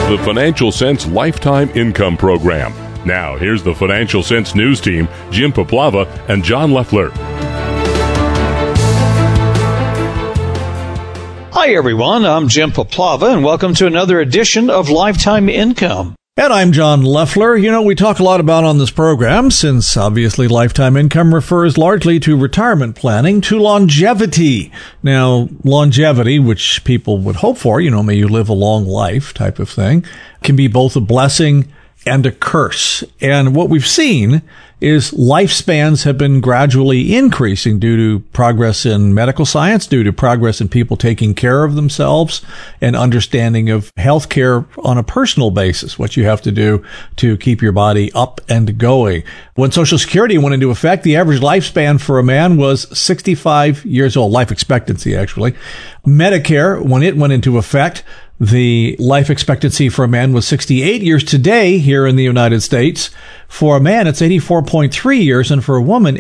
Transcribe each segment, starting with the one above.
the Financial Sense Lifetime Income Program. Now, here's the Financial Sense News team, Jim Poplava and John Leffler. Hi, everyone. I'm Jim Poplava, and welcome to another edition of Lifetime Income. And I'm John Leffler. You know, we talk a lot about on this program, since obviously lifetime income refers largely to retirement planning, to longevity. Now, longevity, which people would hope for, may you live a long life type of thing, can be both a blessing and a curse. And what we've seen is lifespans have been gradually increasing due to progress in medical science, due to progress in people taking care of themselves and understanding of healthcare on a personal basis, what you have to do to keep your body up and going. When Social Security went into effect, the average lifespan for a man was 65 years old, life expectancy actually. Medicare, when it went into effect, the life expectancy for a man was 68 years. Today, here in the United States, for a man, it's 84.3 years, and for a woman,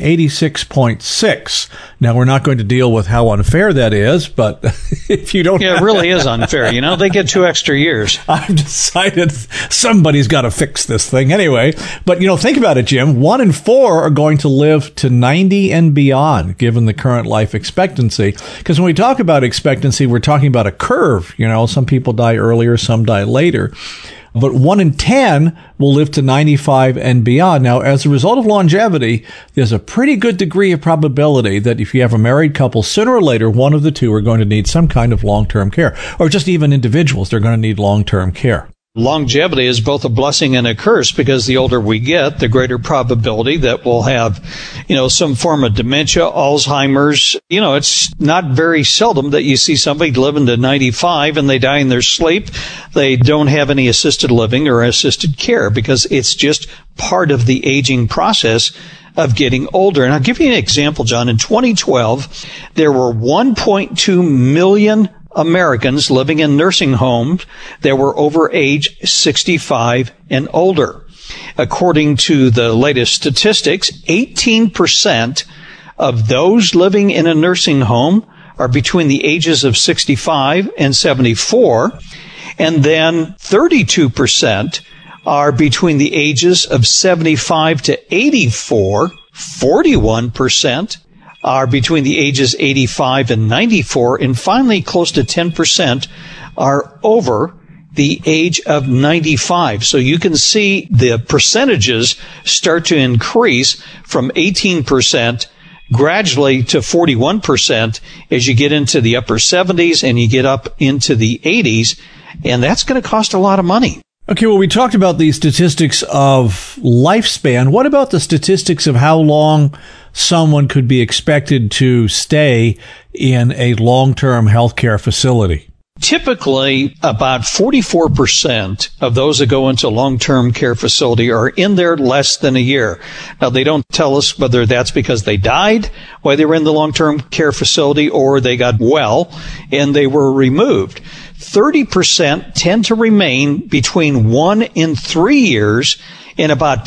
86.6. Now, we're not going to deal with how unfair that is, but if you don't... Yeah, it really is unfair. They get 2 extra years. I've decided somebody's got to fix this thing anyway. But, think about it, Jim. 1 in 4 are going to live to 90 and beyond, given the current life expectancy. Because when we talk about expectancy, we're talking about a curve. Some people die earlier, some die later. But 1 in 10 will live to 95 and beyond. Now, as a result of longevity, there's a pretty good degree of probability that if you have a married couple, sooner or later, one of the two are going to need some kind of long-term care. Or just even individuals, they're going to need long-term care. Longevity is both a blessing and a curse because the older we get, the greater probability that we'll have, some form of dementia, Alzheimer's. It's not very seldom that you see somebody living to 95 and they die in their sleep. They don't have any assisted living or assisted care because it's just part of the aging process of getting older. And I'll give you an example, John. In 2012, there were 1.2 million Americans living in nursing homes that were over age 65 and older. According to the latest statistics, 18% of those living in a nursing home are between the ages of 65 and 74, and then 32% are between the ages of 75 to 84, 41% are between the ages 85 and 94, and finally close to 10% are over the age of 95. So you can see the percentages start to increase from 18% gradually to 41% as you get into the upper 70s and you get up into the 80s, and that's going to cost a lot of money. Okay, well, we talked about the statistics of lifespan. What about the statistics of how long someone could be expected to stay in a long-term healthcare facility? Typically, about 44% of those that go into long-term care facility are in there less than a year. Now, they don't tell us whether that's because they died while they were in the long-term care facility or they got well and they were removed. 30% tend to remain between 1 and 3 years, and about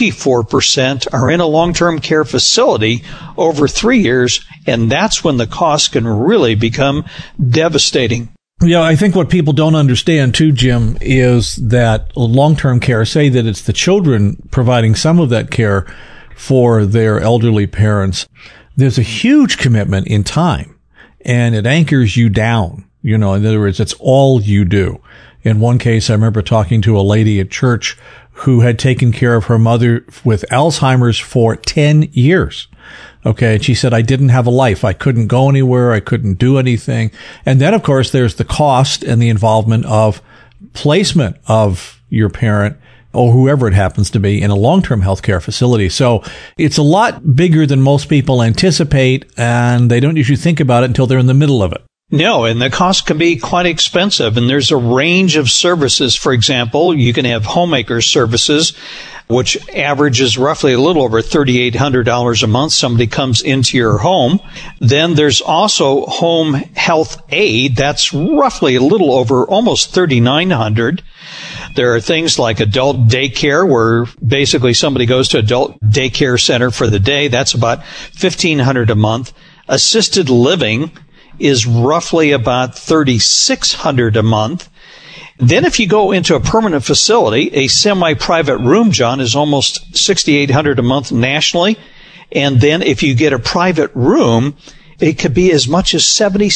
24% are in a long-term care facility over 3 years, and that's when the cost can really become devastating. Yeah, I think what people don't understand too, Jim, is that long-term care, say that it's the children providing some of that care for their elderly parents, there's a huge commitment in time, and it anchors you down. In other words, it's all you do. In one case, I remember talking to a lady at church who had taken care of her mother with Alzheimer's for 10 years. Okay. And she said, I didn't have a life. I couldn't go anywhere. I couldn't do anything. And then, of course, there's the cost and the involvement of placement of your parent or whoever it happens to be in a long-term healthcare facility. So it's a lot bigger than most people anticipate, and they don't usually think about it until they're in the middle of it. No, and the cost can be quite expensive, and there's a range of services. For example, you can have homemaker services, which averages roughly a little over $3,800 a month. Somebody comes into your home. Then there's also home health aid. That's roughly a little over almost $3,900. There are things like adult daycare, where basically somebody goes to adult daycare center for the day. That's about $1,500 a month. Assisted living is roughly about $3,600 a month. Then if you go into a permanent facility, a semi-private room, John, is almost $6,800 a month nationally. And then if you get a private room, it could be as much as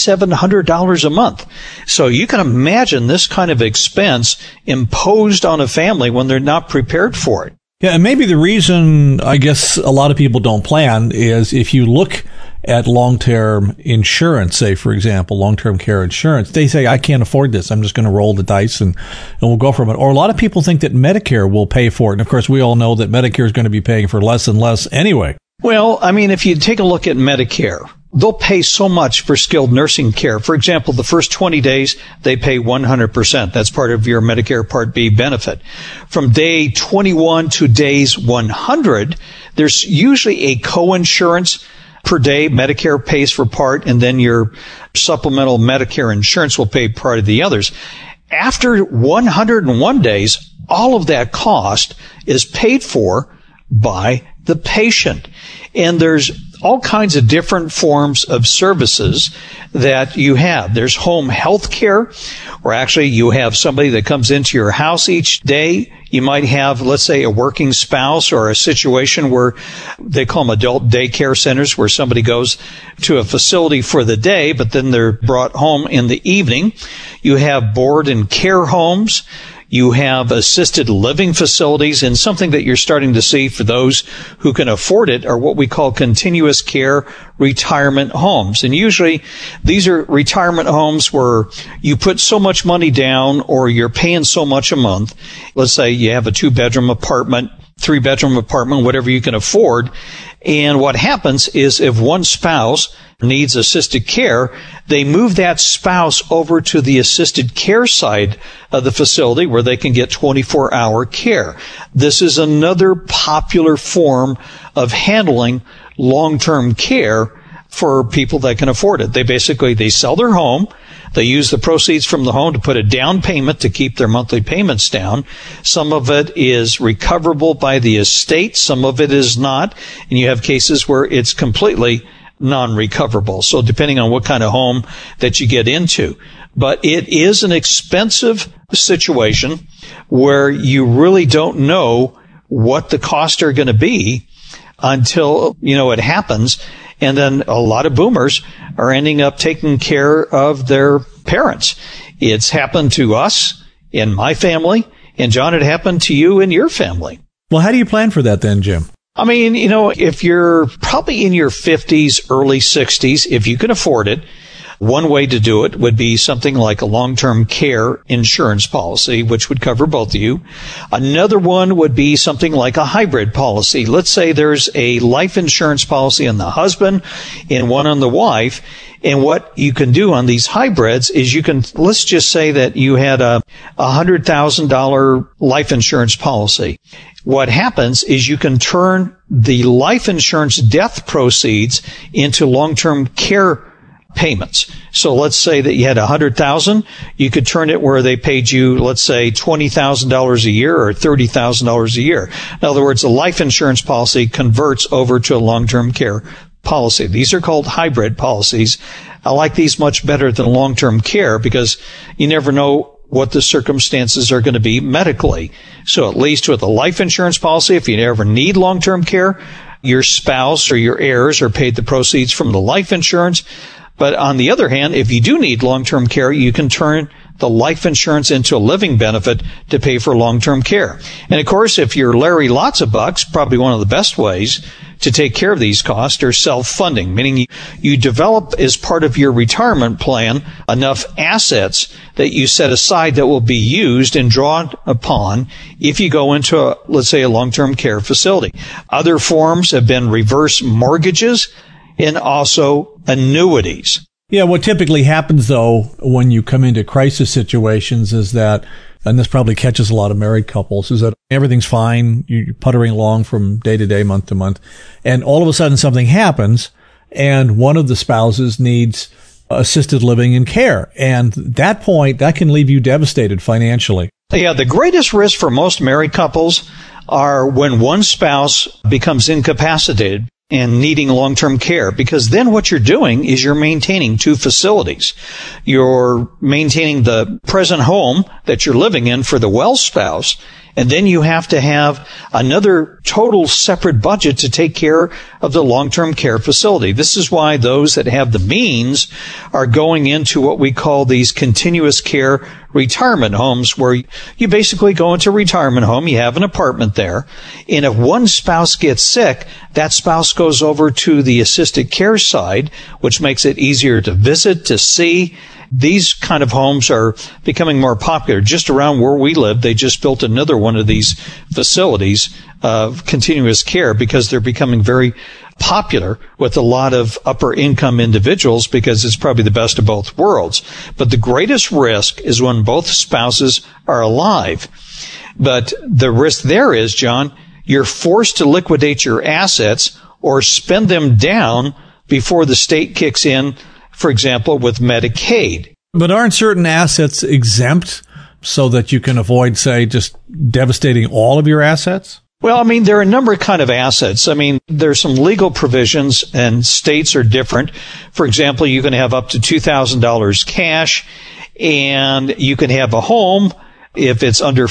$7,700 a month. So you can imagine this kind of expense imposed on a family when they're not prepared for it. Yeah, and maybe the reason I guess a lot of people don't plan is if you look at long-term insurance, say, for example, long-term care insurance, they say, I can't afford this. I'm just going to roll the dice and we'll go from it. Or a lot of people think that Medicare will pay for it. And of course, we all know that Medicare is going to be paying for less and less anyway. Well, I mean, if you take a look at Medicare, they'll pay so much for skilled nursing care. For example, the first 20 days, they pay 100%. That's part of your Medicare Part B benefit. From day 21 to days 100, there's usually a co-insurance per day. Medicare pays for part, and then your supplemental Medicare insurance will pay part of the others. After 101 days, all of that cost is paid for by the patient. And there's all kinds of different forms of services that you have. There's home health care, where actually you have somebody that comes into your house each day. You might have, let's say, a working spouse, or a situation where they call them adult daycare centers, where somebody goes to a facility for the day, but then they're brought home in the evening. You have board and care homes. You have assisted living facilities, and something that you're starting to see for those who can afford it are what we call continuous care retirement homes. And usually these are retirement homes where you put so much money down, or you're paying so much a month. Let's say you have a 2-bedroom apartment, 3-bedroom apartment, whatever you can afford. And what happens is if one spouse needs assisted care, they move that spouse over to the assisted care side of the facility where they can get 24-hour care. This is another popular form of handling long-term care for people that can afford it. They sell their home. They use the proceeds from the home to put a down payment to keep their monthly payments down. Some of it is recoverable by the estate. Some of it is not. And you have cases where it's completely non-recoverable. So depending on what kind of home that you get into. But it is an expensive situation where you really don't know what the costs are going to be until, it happens. And then a lot of boomers are ending up taking care of their parents. It's happened to us in my family, and John, it happened to you in your family. Well, how do you plan for that then, Jim? I mean, if you're probably in your 50s, early 60s, if you can afford it, one way to do it would be something like a long-term care insurance policy, which would cover both of you. Another one would be something like a hybrid policy. Let's say there's a life insurance policy on the husband and one on the wife. And what you can do on these hybrids is let's just say that you had a $100,000 life insurance policy. What happens is you can turn the life insurance death proceeds into long-term care payments. So let's say that you had $100,000, you could turn it where they paid you, let's say, $20,000 a year or $30,000 a year. In other words, the life insurance policy converts over to a long-term care policy. These are called hybrid policies. I like these much better than long-term care because you never know what the circumstances are going to be medically. So at least with a life insurance policy, if you ever need long-term care, your spouse or your heirs are paid the proceeds from the life insurance. But on the other hand, if you do need long-term care, you can turn the life insurance into a living benefit to pay for long-term care. And of course, if you're Larry Lots of Bucks, probably one of the best ways to take care of these costs are self-funding, meaning you develop as part of your retirement plan enough assets that you set aside that will be used and drawn upon if you go into let's say, a long-term care facility. Other forms have been reverse mortgages and also annuities. Yeah, what typically happens, though, when you come into crisis situations is that, and this probably catches a lot of married couples, is that everything's fine, you're puttering along from day to day, month to month, and all of a sudden something happens, and one of the spouses needs assisted living and care. And at that point, that can leave you devastated financially. Yeah, the greatest risk for most married couples are when one spouse becomes incapacitated. and needing long-term care, because then what you're doing is you're maintaining two facilities. You're maintaining the present home that you're living in for the well spouse, and then you have to have another total separate budget to take care of the long-term care facility. This is why those that have the means are going into what we call these continuous care retirement homes, where you basically go into a retirement home, you have an apartment there, and if one spouse gets sick, that spouse goes over to the assisted care side, which makes it easier to visit, to see. These kind of homes are becoming more popular. Just around where we live, they just built another one of these facilities of continuous care because they're becoming very popular with a lot of upper income individuals because it's probably the best of both worlds. But the greatest risk is when both spouses are alive. But the risk there is, John, you're forced to liquidate your assets or spend them down before the state kicks in, for example, with Medicaid. But aren't certain assets exempt so that you can avoid, say, just devastating all of your assets? Well, I mean, there are a number of kind of assets. I mean, there's some legal provisions and states are different. For example, you can have up to $2,000 cash and you can have a home. If it's under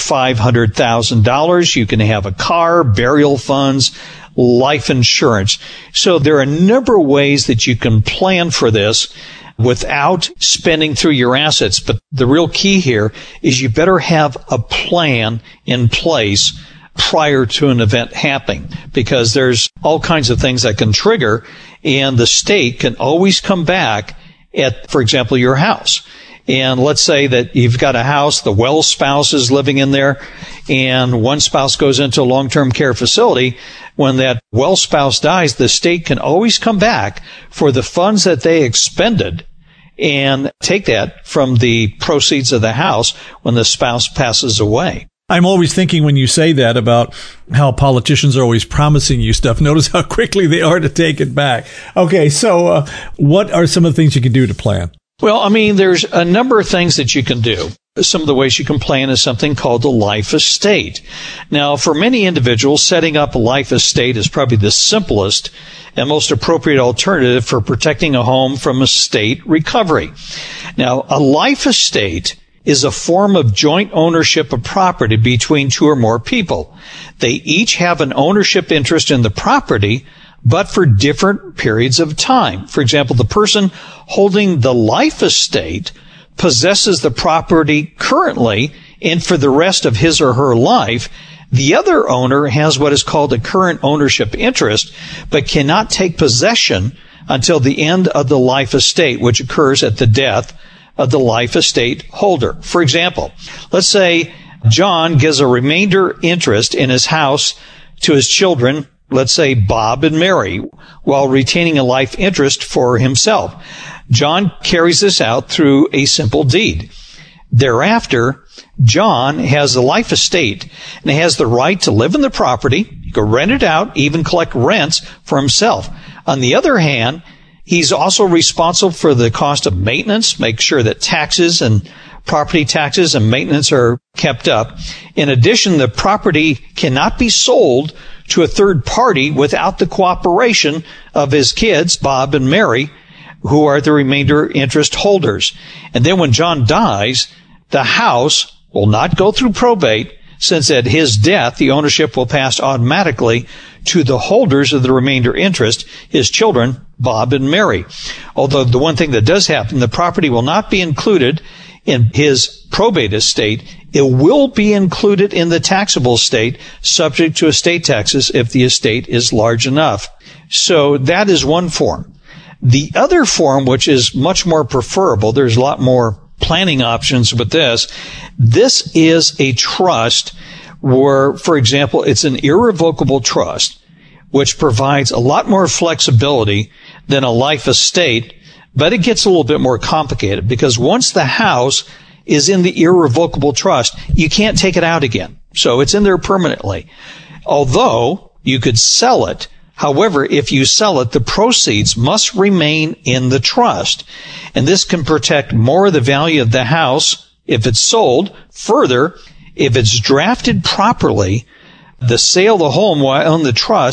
$500,000, you can have a car, burial funds, life insurance. So there are a number of ways that you can plan for this without spending through your assets. But the real key here is you better have a plan in place prior to an event happening, because there's all kinds of things that can trigger, and the state can always come back at, for example, your house. And let's say that you've got a house, the well spouse is living in there, and one spouse goes into a long-term care facility. When that well spouse dies, the state can always come back for the funds that they expended and take that from the proceeds of the house when the spouse passes away. I'm always thinking when you say that about how politicians are always promising you stuff. Notice how quickly they are to take it back. Okay, so what are some of the things you can do to plan? Well, I mean, there's a number of things that you can do. Some of the ways you can plan is something called the life estate. Now, for many individuals, setting up a life estate is probably the simplest and most appropriate alternative for protecting a home from estate recovery. Now, a life estate is a form of joint ownership of property between two or more people. They each have an ownership interest in the property, but for different periods of time. For example, the person holding the life estate possesses the property currently, and for the rest of his or her life, the other owner has what is called a current ownership interest, but cannot take possession until the end of the life estate, which occurs at the death of the life estate holder. For example, let's say John gives a remainder interest in his house to his children, let's say Bob and Mary, while retaining a life interest for himself. John carries this out through a simple deed. Thereafter, John has the life estate and has the right to live in the property. He can rent it out, even collect rents for himself. On the other hand, he's also responsible for the cost of maintenance, make sure that taxes and property taxes and maintenance are kept up. In addition, the property cannot be sold to a third party without the cooperation of his kids, Bob and Mary, who are the remainder interest holders. And then when John dies, the house will not go through probate, since at his death, the ownership will pass automatically to the holders of the remainder interest, his children, Bob and Mary. Although the one thing that does happen, the property will not be included in his probate estate. It will be included in the taxable estate, subject to estate taxes if the estate is large enough. So that is one form. The other form, which is much more preferable, there's a lot more planning options with this. This is a trust where, for example, it's an irrevocable trust, which provides a lot more flexibility than a life estate, but it gets a little bit more complicated because once the house is in the irrevocable trust, you can't take it out again. So it's in there permanently. Although you could sell it, however, if you sell it, the proceeds must remain in the trust. And this can protect more of the value of the house if it's sold. Further, if it's drafted properly, the sale of the home while in the trust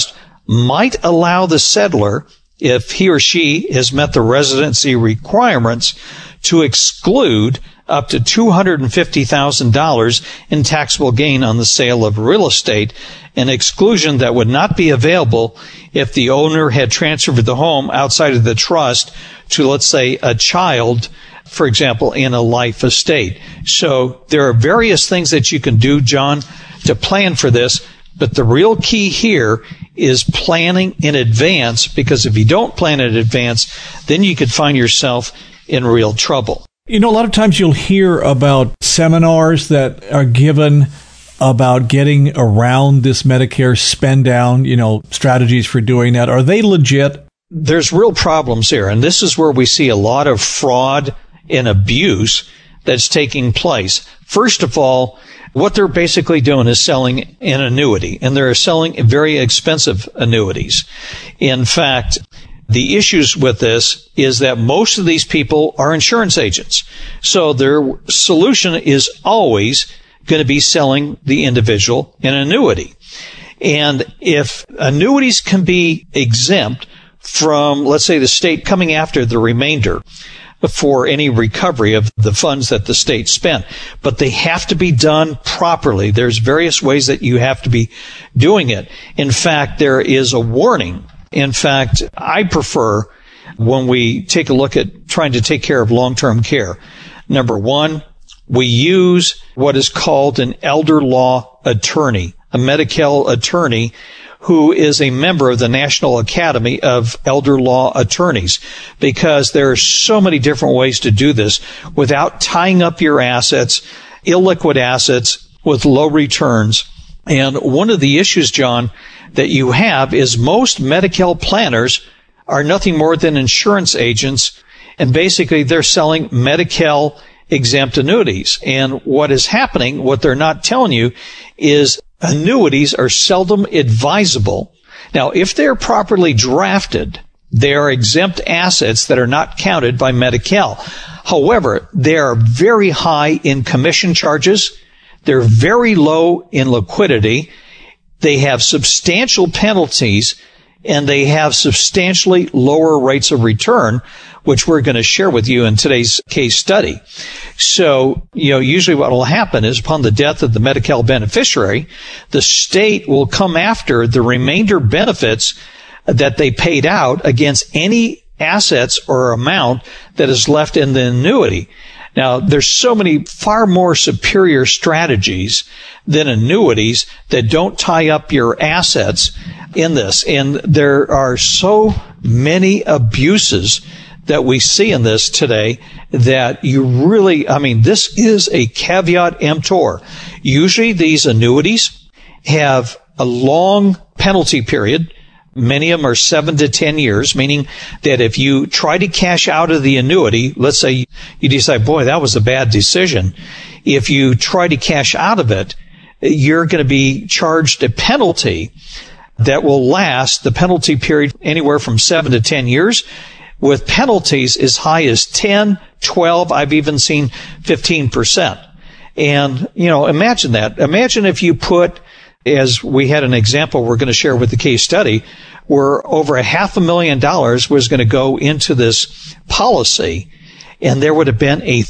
might allow the settlor, if he or she has met the residency requirements, to exclude up to $250,000 in taxable gain on the sale of real estate, an exclusion that would not be available if the owner had transferred the home outside of the trust to, let's say, a child, for example, in a life estate. So there are various things that you can do, John, to plan for this. But the real key here is planning in advance, because if you don't plan in advance, then you could find yourself in real trouble. You know, a lot of times you'll hear about seminars that are given about getting around this Medicare spend down, strategies for doing that. Are they legit? There's real problems here, and this is where we see a lot of fraud and abuse that's taking place. First of all, what they're basically doing is selling an annuity, and they're selling very expensive annuities. In fact, the issues with this is that most of these people are insurance agents. So their solution is always going to be selling the individual an annuity. And if annuities can be exempt from, let's say, the state coming after the remainder for any recovery of the funds that the state spent, but they have to be done properly. There's various ways that you have to be doing it. In fact, there is a warning. In fact, I prefer, when we take a look at trying to take care of long-term care, number one, we use what is called an elder law attorney, a Medi-Cal attorney who is a member of the National Academy of Elder Law Attorneys, because there are so many different ways to do this without tying up your assets, illiquid assets, with low returns. And one of the issues, John, that you have is most Medi-Cal planners are nothing more than insurance agents, and basically they're selling Medi-Cal exempt annuities. And what is happening, what they're not telling you, is annuities are seldom advisable. Now, if they're properly drafted, they are exempt assets that are not counted by Medi-Cal. However, they are very high in commission charges. They're very low in liquidity. They have substantial penalties, and they have substantially lower rates of return, which we're going to share with you in today's case study. So, usually what will happen is upon the death of the Medi-Cal beneficiary, the state will come after the remainder benefits that they paid out against any assets or amount that is left in the annuity. Now, there's so many far more superior strategies than annuities that don't tie up your assets in this. And there are so many abuses that we see in this today that you really, this is a caveat emptor. Usually these annuities have a long penalty period. Many of them are 7 to 10 years, meaning that if you try to cash out of the annuity, let's say you decide, boy, that was a bad decision. If you try to cash out of it, you're going to be charged a penalty that will last the penalty period anywhere from 7 to 10 years, with penalties as high as 10, 12, I've even seen 15%. And, imagine that. Imagine if you put, as we had an example we're going to share with the case study, where over $500,000 was going to go into this policy, and there would have been a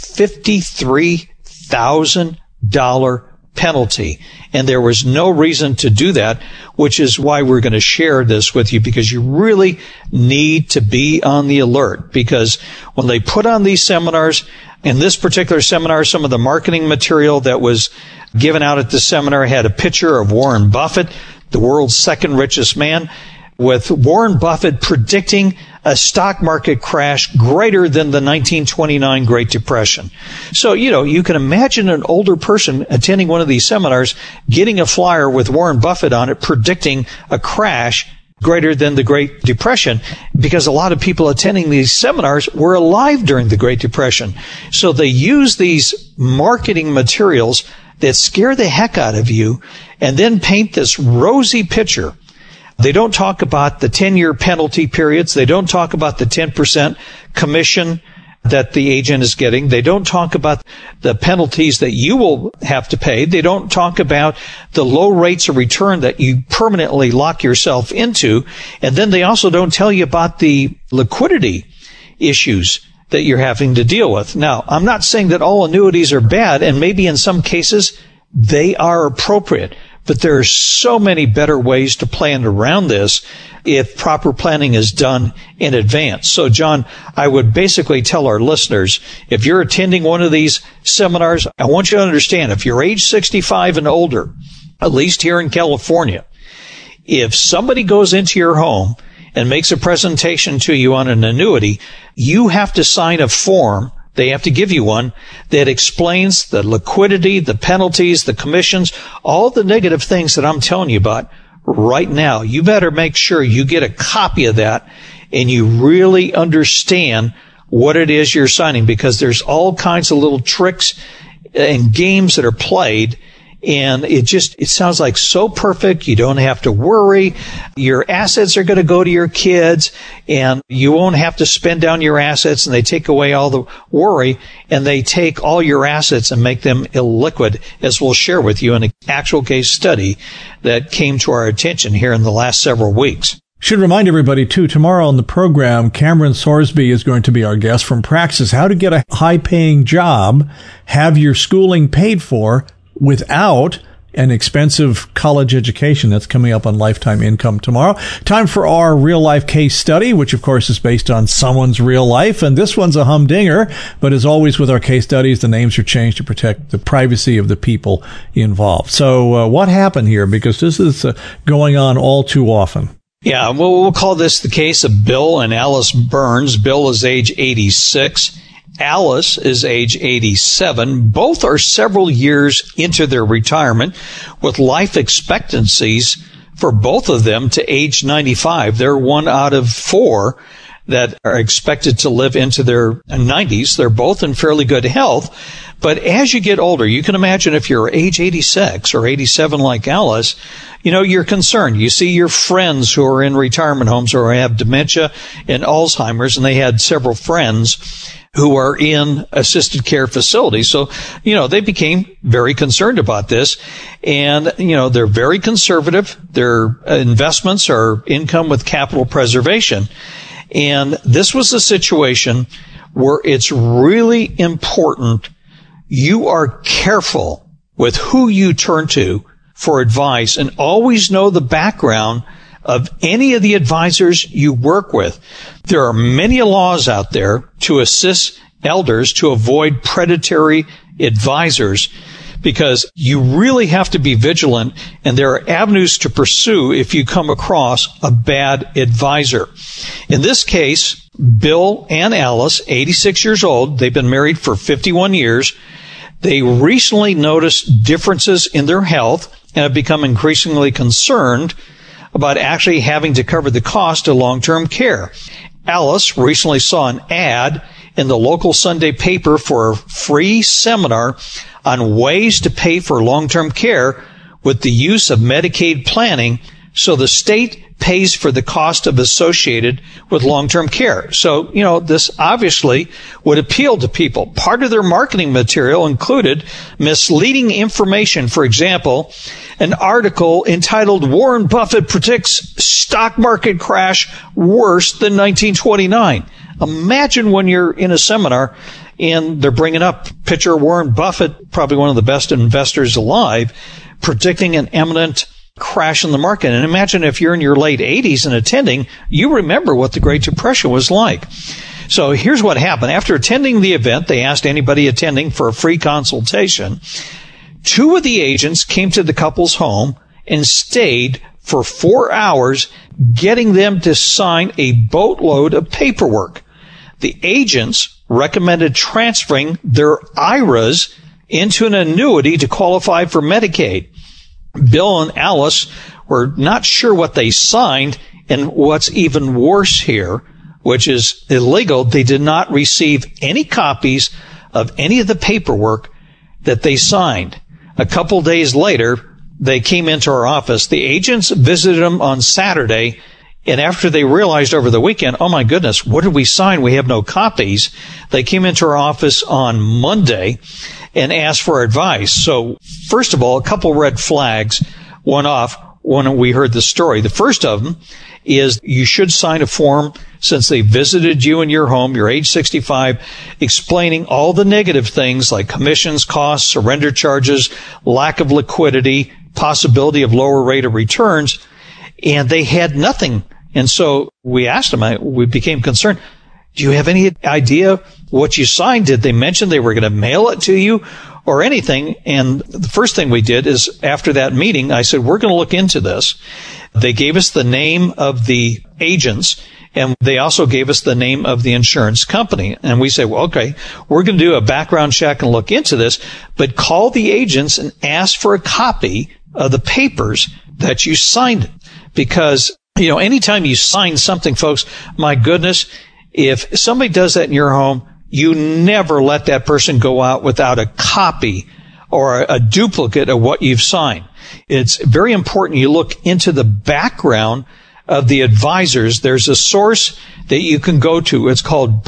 $53,000 penalty. And there was no reason to do that, which is why we're going to share this with you, because you really need to be on the alert. Because when they put on these seminars, in this particular seminar, some of the marketing material that was given out at the seminar had a picture of Warren Buffett, the world's second richest man, with Warren Buffett predicting a stock market crash greater than the 1929 Great Depression. So, you can imagine an older person attending one of these seminars getting a flyer with Warren Buffett on it predicting a crash greater than the Great Depression, because a lot of people attending these seminars were alive during the Great Depression. So they use these marketing materials that scare the heck out of you and then paint this rosy picture. They don't talk about the 10-year penalty periods. They don't talk about the 10% commission that the agent is getting. They don't talk about the penalties that you will have to pay. They don't talk about the low rates of return that you permanently lock yourself into. And then they also don't tell you about the liquidity issues that you're having to deal with. Now, I'm not saying that all annuities are bad, and maybe in some cases they are appropriate, but there are so many better ways to plan around this if proper planning is done in advance. So, John, I would basically tell our listeners, if you're attending one of these seminars, I want you to understand, if you're age 65 and older, at least here in California, if somebody goes into your home and makes a presentation to you on an annuity, you have to sign a form. They have to give you one that explains the liquidity, the penalties, the commissions, all the negative things that I'm telling you about right now. You better make sure you get a copy of that and you really understand what it is you're signing, because there's all kinds of little tricks and games that are played. And it sounds like so perfect. You don't have to worry. Your assets are going to go to your kids, and you won't have to spend down your assets, and they take away all the worry, and they take all your assets and make them illiquid, as we'll share with you in an actual case study that came to our attention here in the last several weeks. Should remind everybody, too, tomorrow on the program, Cameron Sorsby is going to be our guest from Praxis. How to get a high-paying job, have your schooling paid for, without an expensive college education. That's coming up on Lifetime Income tomorrow. Time for our real-life case study, which, of course, is based on someone's real life. And this one's a humdinger. But as always with our case studies, the names are changed to protect the privacy of the people involved. So what happened here? Because this is going on all too often. Yeah, well, we'll call this the case of Bill and Alice Burns. Bill is age 86. Alice is age 87. Both are several years into their retirement, with life expectancies for both of them to age 95. They're one out of four that are expected to live into their 90s. They're both in fairly good health. But as you get older, you can imagine if you're age 86 or 87 like Alice, you're concerned. You see your friends who are in retirement homes or have dementia and Alzheimer's, and they had several friends who are in assisted care facilities. So, they became very concerned about this. And, they're very conservative. Their investments are income with capital preservation. And this was a situation where it's really important you are careful with who you turn to for advice, and always know the background of any of the advisors you work with. There are many laws out there to assist elders to avoid predatory advisors, because you really have to be vigilant, and there are avenues to pursue if you come across a bad advisor. In this case, Bill and Alice, 86 years old, they've been married for 51 years. They recently noticed differences in their health and have become increasingly concerned about actually having to cover the cost of long-term care. Alice recently saw an ad in the local Sunday paper for a free seminar on ways to pay for long-term care with the use of Medicaid planning, so the state pays for the cost of associated with long-term care. So, this obviously would appeal to people. Part of their marketing material included misleading information. For example, an article entitled "Warren Buffett Predicts Stock Market Crash Worse Than 1929. Imagine when you're in a seminar and they're bringing up picture Warren Buffett, probably one of the best investors alive, predicting an imminent crash in the market. And imagine if you're in your late 80s and attending, you remember what the Great Depression was like. So here's what happened. After attending the event, they asked anybody attending for a free consultation. Two of the agents came to the couple's home and stayed for 4 hours, getting them to sign a boatload of paperwork. The agents recommended transferring their IRAs into an annuity to qualify for Medicaid. Bill and Alice were not sure what they signed, and what's even worse here, which is illegal, they did not receive any copies of any of the paperwork that they signed. A couple days later, they came into our office. The agents visited them on Saturday And after they realized over the weekend, oh my goodness, what did we sign? We have no copies. They came into our office on Monday and asked for advice. So first of all, a couple red flags went off when we heard the story. The first of them is you should sign a form since they visited you in your home, you're age 65, explaining all the negative things like commissions, costs, surrender charges, lack of liquidity, possibility of lower rate of returns. And they had nothing. And so we asked them, we became concerned. Do you have any idea what you signed? Did they mention they were going to mail it to you or anything? And the first thing we did is after that meeting, I said, we're going to look into this. They gave us the name of the agents, and they also gave us the name of the insurance company. And we said, well, okay, we're going to do a background check and look into this, but call the agents and ask for a copy of the papers that you signed. Because, anytime you sign something, folks, my goodness, if somebody does that in your home, you never let that person go out without a copy or a duplicate of what you've signed. It's very important you look into the background of the advisors. There's a source that you can go to. It's called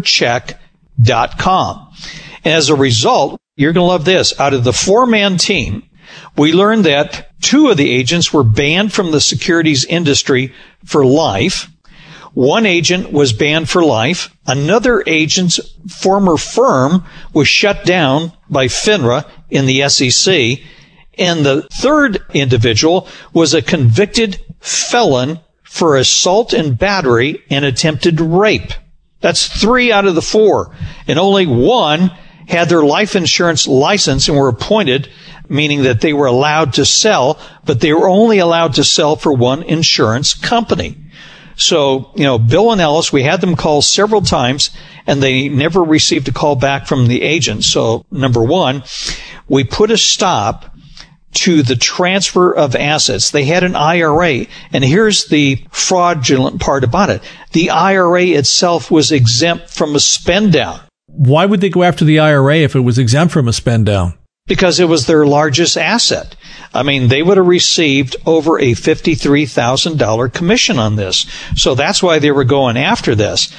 brokercheck.com. And as a result, you're going to love this. Out of the 4-man team, we learned that 2 of the agents were banned from the securities industry for life. 1 agent was banned for life. Another agent's former firm was shut down by FINRA in the SEC. And the 3rd individual was a convicted felon for assault and battery and attempted rape. That's 3 out of the 4. And only 1 had their life insurance license and were appointed, meaning that they were allowed to sell, but they were only allowed to sell for 1 insurance company. So, Bill and Ellis, we had them call several times, and they never received a call back from the agent. So, number 1, we put a stop to the transfer of assets. They had an IRA, and here's the fraudulent part about it. The IRA itself was exempt from a spend down. Why would they go after the IRA if it was exempt from a spend down? Because it was their largest asset. They would have received over a $53,000 commission on this. So that's why they were going after this.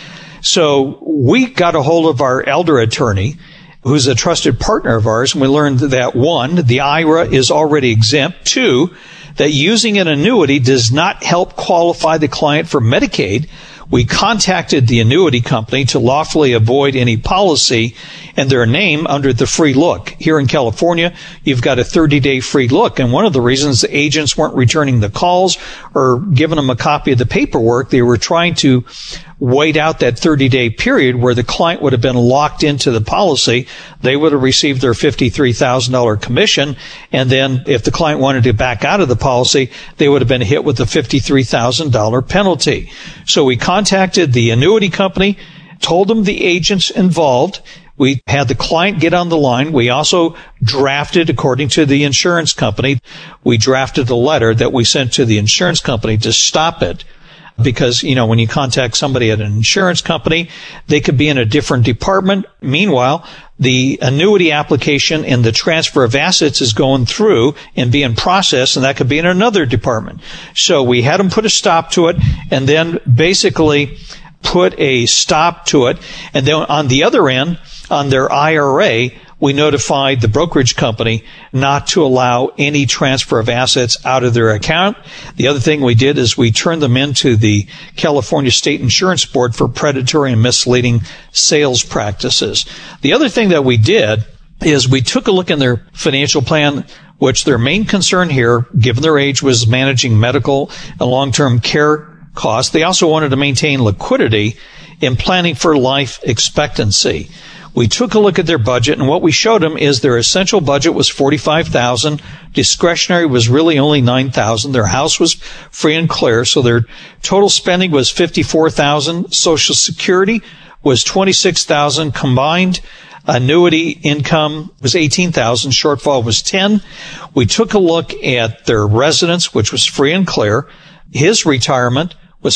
So we got a hold of our elder attorney, who's a trusted partner of ours, and we learned that 1, the IRA is already exempt. 2, that using an annuity does not help qualify the client for Medicaid. We contacted the annuity company to lawfully avoid any policy and their name under the free look. Here in California, you've got a 30-day free look. And one of the reasons the agents weren't returning the calls or giving them a copy of the paperwork, they were trying to wait out that 30-day period where the client would have been locked into the policy. They would have received their $53,000 commission. And then if the client wanted to back out of the policy, they would have been hit with a $53,000 penalty. So we contacted the annuity company, told them the agents involved. We had the client get on the line. We also drafted, according to the insurance company, we drafted a letter that we sent to the insurance company to stop it. Because, when you contact somebody at an insurance company, they could be in a different department. Meanwhile, the annuity application and the transfer of assets is going through and being processed, and that could be in another department. So we had them put a stop to it, and then basically put a stop to it. And then on the other end, on their IRA, we notified the brokerage company not to allow any transfer of assets out of their account. The other thing we did is we turned them into the California State Insurance Board for predatory and misleading sales practices. The other thing that we did is we took a look in their financial plan, which their main concern here, given their age, was managing medical and long-term care costs. They also wanted to maintain liquidity in planning for life expectancy. We took a look at their budget, and what we showed them is their essential budget was $45,000. Discretionary was really only $9,000. Their house was free and clear, so their total spending was $54,000. Social Security was $26,000. Combined annuity income was $18,000. Shortfall was $10,000. We took a look at their residence, which was free and clear. His retirement was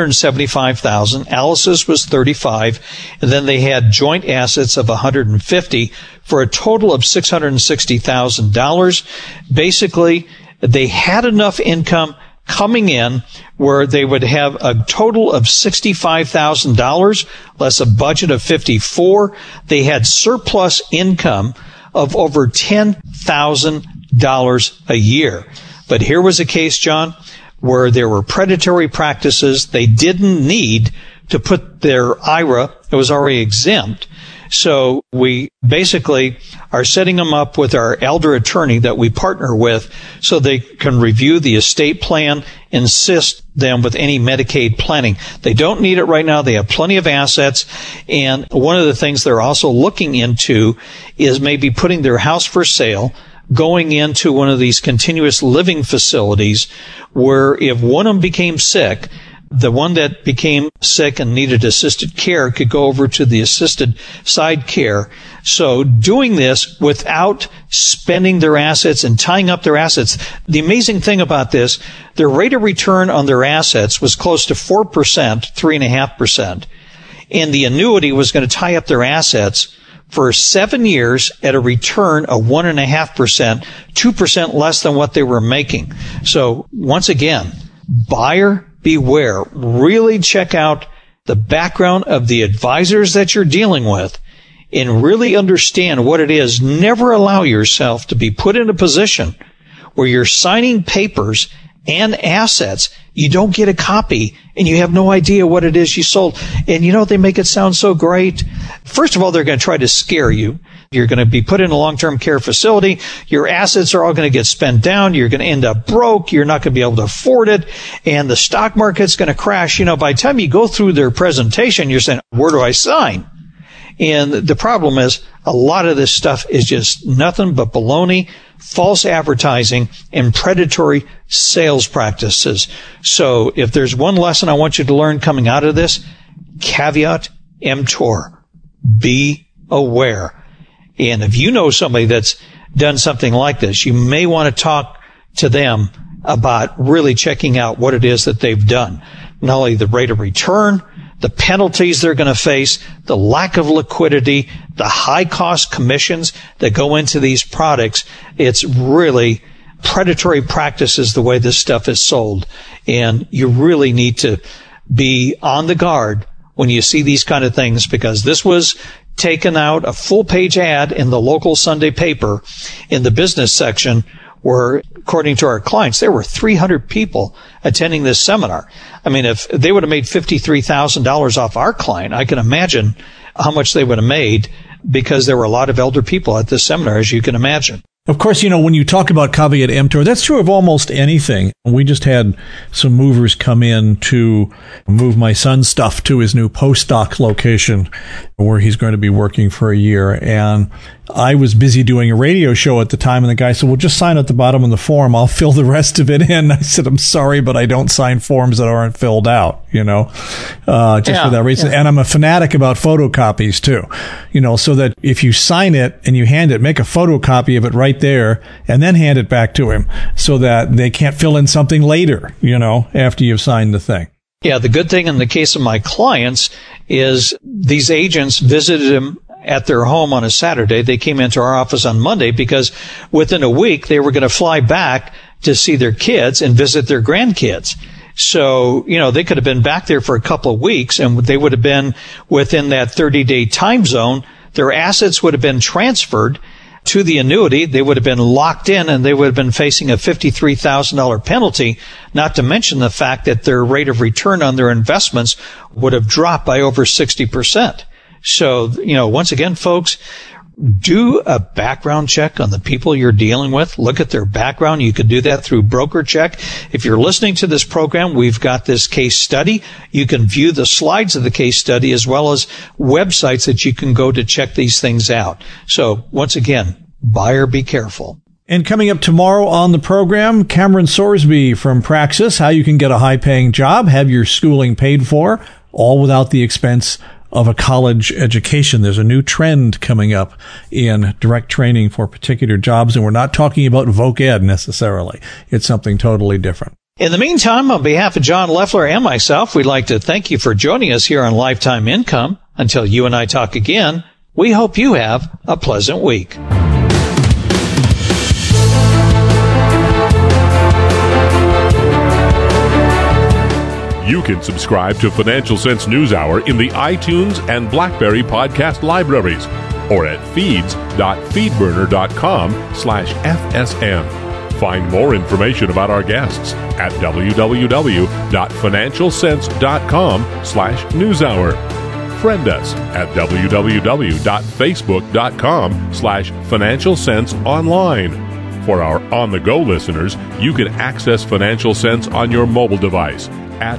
$475,000. Alice's was $35,000, and then they had joint assets of $150,000 for a total of $660,000. Basically, they had enough income coming in where they would have a total of $65,000, less a budget of $54,000. They had surplus income of over $10,000 a year. But here was a case, John, where there were predatory practices. They didn't need to put their IRA. It was already exempt. So we basically are setting them up with our elder attorney that we partner with so they can review the estate plan, assist them with any Medicaid planning. They don't need it right now. They have plenty of assets. And one of the things they're also looking into is maybe putting their house for sale, going into one of these continuous living facilities where if one of them became sick, the one that became sick and needed assisted care could go over to the assisted side care. So doing this without spending their assets and tying up their assets. The amazing thing about this, their rate of return on their assets was close to 4%, 3.5%. And the annuity was going to tie up their assets for 7 years at a return of 1.5%, 2% less than what they were making. So once again, buyer beware. Really check out the background of the advisors that you're dealing with and really understand what it is. Never allow yourself to be put in a position where you're signing papers and assets. You don't get a copy and you have no idea what it is you sold. And they make it sound so great. First of all, they're going to try to scare you. You're going to be put in a long-term care facility. Your assets are all going to get spent down. You're going to end up broke. You're not going to be able to afford it. And the stock market's going to crash. By the time you go through their presentation, you're saying, where do I sign? And the problem is a lot of this stuff is just nothing but baloney, false advertising, and predatory sales practices. So if there's one lesson I want you to learn coming out of this, caveat emptor. Be aware. And if you know somebody that's done something like this, you may want to talk to them about really checking out what it is that they've done. Not only the rate of return, the penalties they're going to face, the lack of liquidity, the high cost commissions that go into these products. It's really predatory practices the way this stuff is sold. And you really need to be on the guard when you see these kind of things, because this was taken out, a full page ad in the local Sunday paper in the business section where, according to our clients, there were 300 people attending this seminar. I mean, if they would have made $53,000 off our client, I can imagine how much they would have made, because there were a lot of elder people at this seminar, as you can imagine. Of course, when you talk about caveat emptor, that's true of almost anything. We just had some movers come in to move my son's stuff to his new postdoc location where he's going to be working for a year. And I was busy doing a radio show at the time, and the guy said, well, just sign at the bottom of the form. I'll fill the rest of it in. I said, I'm sorry, but I don't sign forms that aren't filled out, for that reason. Yeah. And I'm a fanatic about photocopies too, so that if you sign it and you hand it, make a photocopy of it right there and then hand it back to him so that they can't fill in something later, after you've signed the thing. Yeah, the good thing in the case of my clients is these agents visited him at their home on a Saturday. They came into our office on Monday because within a week they were going to fly back to see their kids and visit their grandkids. So, they could have been back there for a couple of weeks and they would have been within that 30-day time zone. Their assets would have been transferred to the annuity. They would have been locked in and they would have been facing a $53,000 penalty, not to mention the fact that their rate of return on their investments would have dropped by over 60%. So, once again, folks, do a background check on the people you're dealing with. Look at their background. You could do that through BrokerCheck. If you're listening to this program, we've got this case study. You can view the slides of the case study as well as websites that you can go to check these things out. So, once again, buyer be careful. And coming up tomorrow on the program, Cameron Sorsby from Praxis, how you can get a high-paying job, have your schooling paid for, all without the expense of a college education. There's a new trend coming up in direct training for particular jobs, and we're not talking about voc ed necessarily. It's something totally different. In the meantime, on behalf of John Leffler and myself, we'd like to thank you for joining us here on Lifetime Income. Until you and I talk again, we hope you have a pleasant week. You can subscribe to Financial Sense News Hour in the iTunes and BlackBerry podcast libraries or at feeds.feedburner.com/FSN. Find more information about our guests at www.financialsense.com/newshour. Friend us at www.facebook.com/financialsenseonline. For our on-the-go listeners, you can access Financial Sense on your mobile device at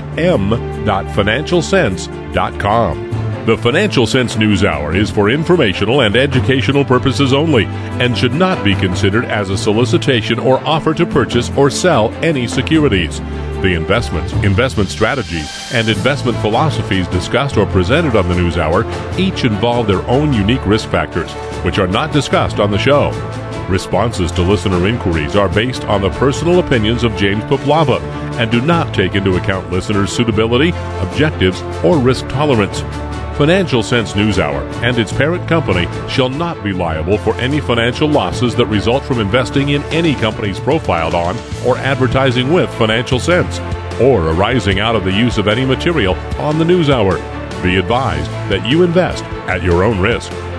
m.financialsense.com. The Financial Sense News Hour is for informational and educational purposes only and should not be considered as a solicitation or offer to purchase or sell any securities. The investments, investment strategies, and investment philosophies discussed or presented on the News Hour each involve their own unique risk factors, which are not discussed on the show. Responses to listener inquiries are based on the personal opinions of James Poplava and do not take into account listeners' suitability, objectives, or risk tolerance. Financial Sense News Hour and its parent company shall not be liable for any financial losses that result from investing in any companies profiled on or advertising with Financial Sense, or arising out of the use of any material on the News Hour. Be advised that you invest at your own risk.